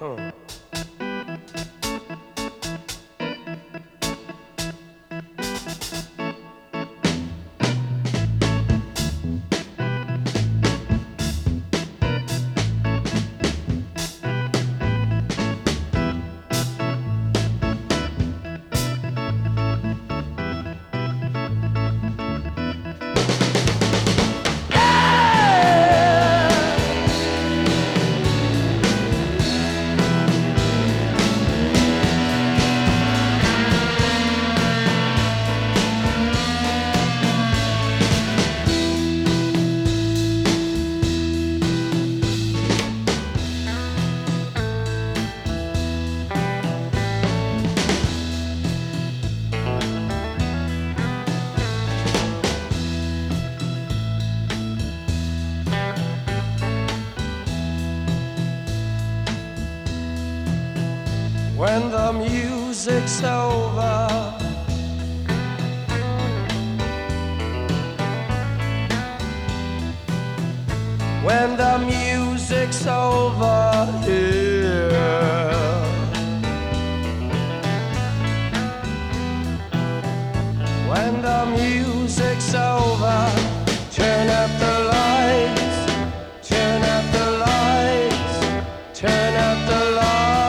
When the music's over, when the music's over here, when the music's over, turn up the lights, turn up the lights, turn up the lights.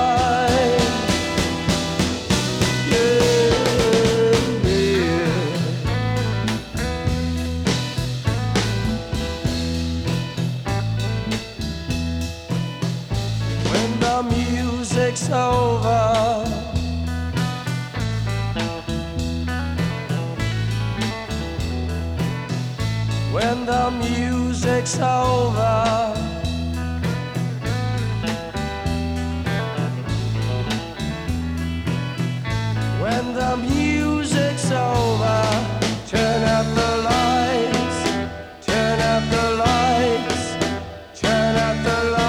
Music's over, when the music's over, when the music's over, turn up the lights, turn up the lights, turn up the lights.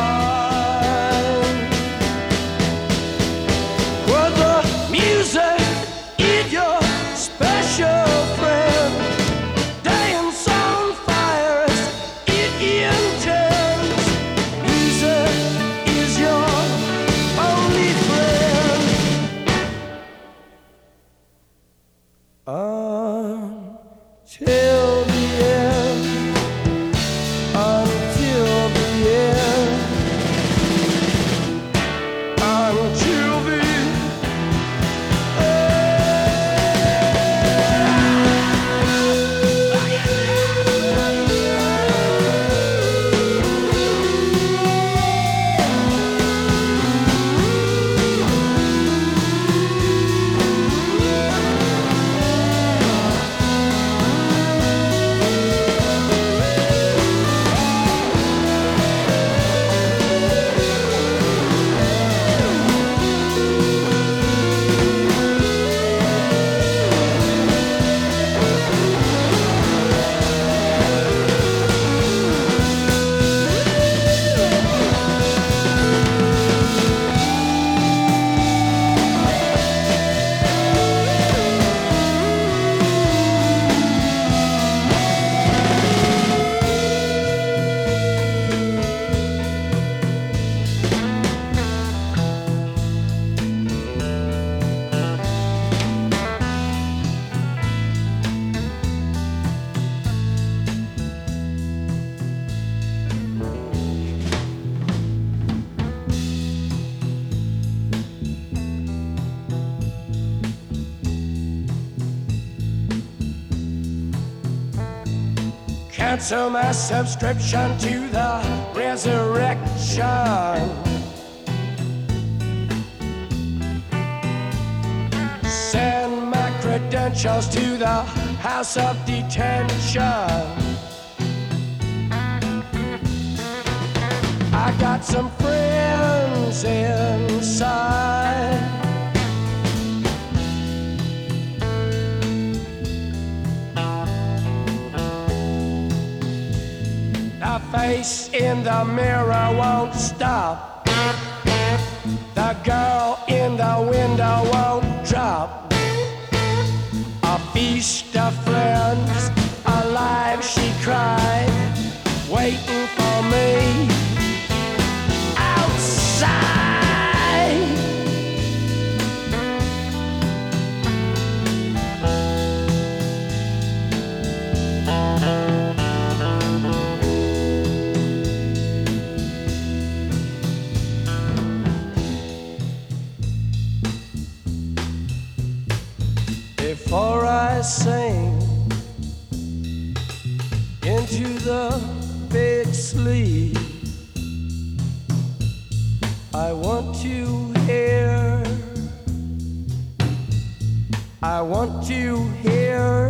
Till the end, until the end, until the cancel my subscription to the resurrection. Send my credentials to the house of detention. I got some friends inside. The face in the mirror won't stop. The girl in the window won't drop. A feast of friends, alive she cried, waiting for me outside. before I sing into the big sleep. I want to hear, I want to hear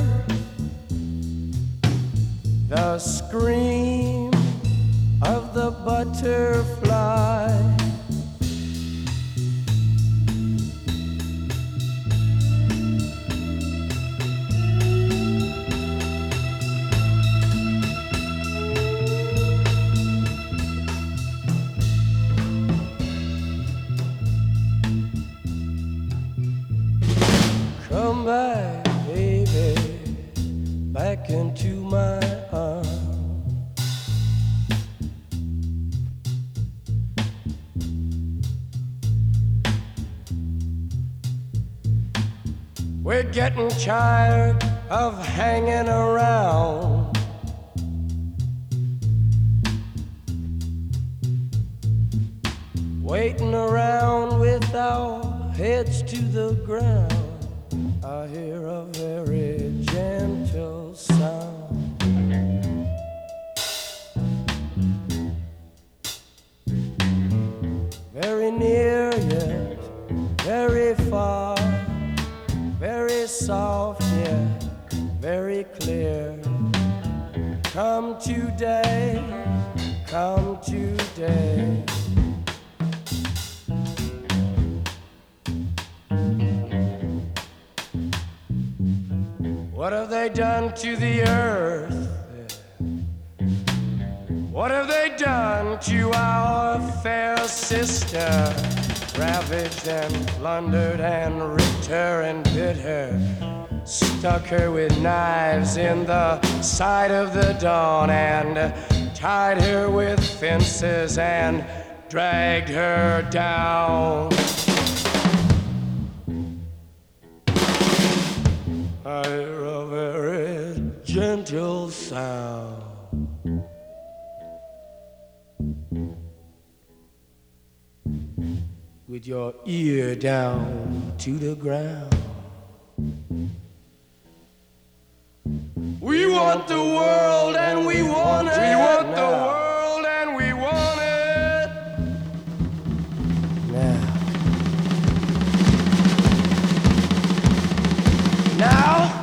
the scream of the butterfly. Come back, baby, back into my arms. We're getting tired of hanging around. Waiting around with our heads to the ground. I hear a very gentle sound. Very near yet very far, very soft yet very clear. Come today, come today. What have they done to the earth? What have they done to our fair sister? Ravaged and plundered and ripped her and bit her, stuck her with knives in the side of the dawn, and tied her with fences and dragged her down. I hear a very gentle sound. With your ear down to the ground. We want the world and we want it. We want the world and we want it now. Now?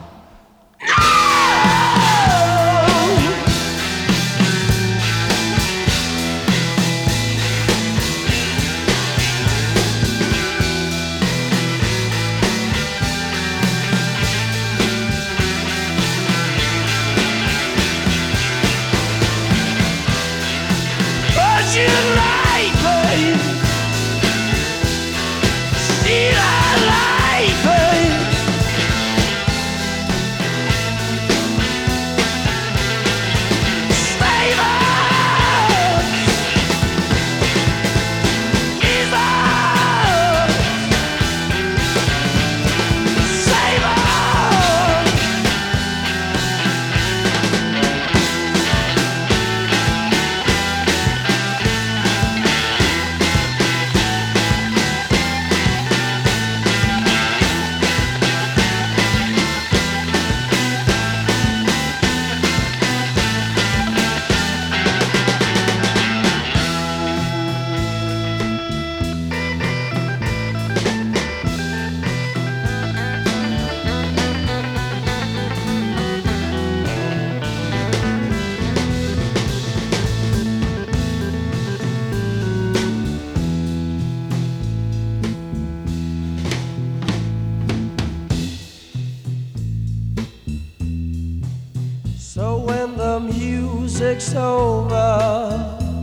So when the music's over,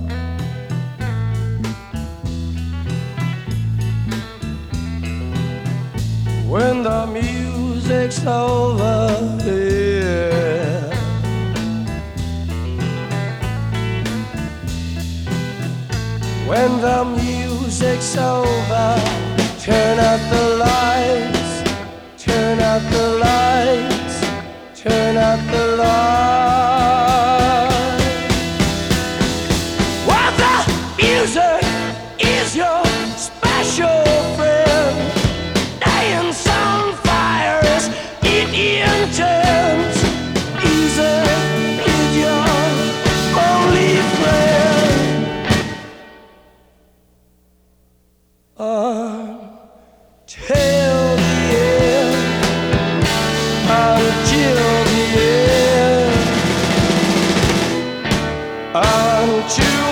when the music's over, yeah, when the music's over, turn out the lights, turn out the lights, turn out the lights. While the music is your special friend, dance on fire is Don't you